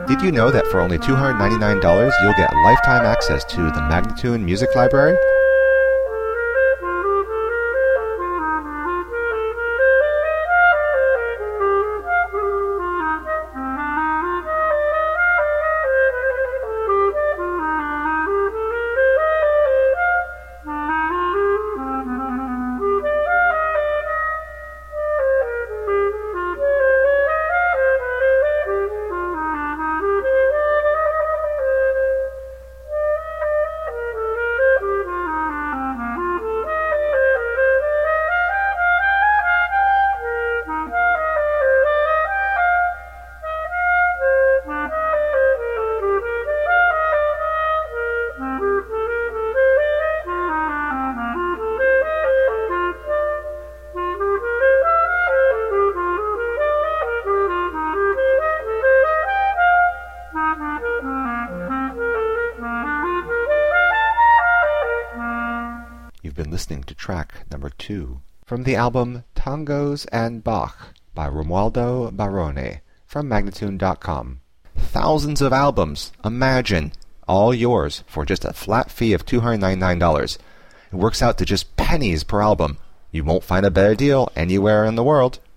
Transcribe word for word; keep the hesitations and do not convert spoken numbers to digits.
Did you know that for only two hundred ninety-nine dollars you'll get lifetime access to the Magnatune Music Library? You've been listening to track number two from the album Tangos and Bach by Romualdo Barone from Magnatune dot com. Thousands of albums, imagine, all yours for just a flat fee of two hundred ninety-nine dollars. It works out to just pennies per album. You won't find a better deal anywhere in the world.